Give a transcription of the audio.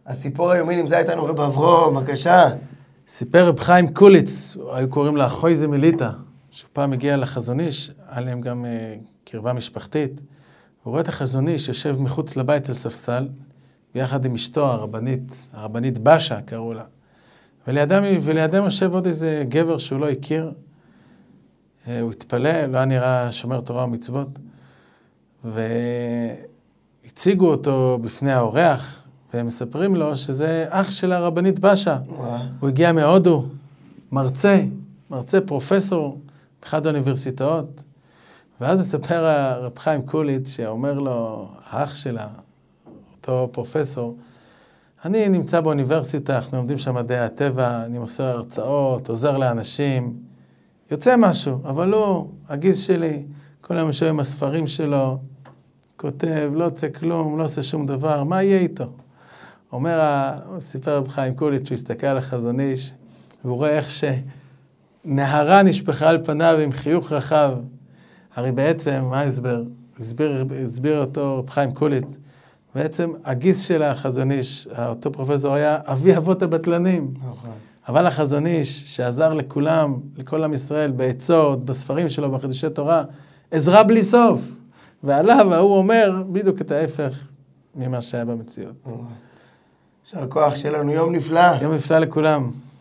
הסיפור היומי נמצא איתנו רב אברום, בבקשה. סיפר רב חיים קוליץ, היו קוראים לה חויזה מיליטה, שפעם הגיע לחזון איש, היה להם גם קרבה משפחתית. הוא רואה את החזון איש, יושב מחוץ לבית על ספסל, ביחד עם אשתו הרבנית בשה קראו לה. ולידם יושב עוד איזה גבר שהוא לא הכיר. הוא התפלא, לא היה נראה שומר תורה ומצוות. והציגו אותו בפני האורח, והם מספרים לו שזה אח של הרבנית בשה. הוא הגיע מהודו, מרצה פרופסור באחד האוניברסיטאות. ואז מספר הרב חיים קוליץ שאומר לו, האח שלה, אותו פרופסור, אני נמצא באוניברסיטה, אנחנו לומדים שם מדעי הטבע, אני מוסר הרצאות, עוזר לאנשים, יוצא משהו, אבל הוא, הגיס שלי, כל היום יושב עם הספרים שלו, כותב, לא יוצא כלום, לא עושה שום דבר, מה יהיה איתו? סיפר רב חיים קוליץ, שהוא הסתכל על החזון איש, והוא רואה איך שנהרה נשפכה על פניו עם חיוך רחב. הרי בעצם, מה ההסבר? הסביר אותו רב חיים קוליץ. בעצם הגיס של החזון איש, אותו פרופסור, היה אבי אבות הבטלנים. אבל החזון איש, שעזר לכולם, לכל עם ישראל, בעצות, בספרים שלו, בחידושי תורה, עזרה בלי סוף. ועליו, הוא אומר בדיוק את ההפך ממה שהיה במציאות. יישר כוח, שיהיה לנו יום נפלא. יום נפלא לכולם.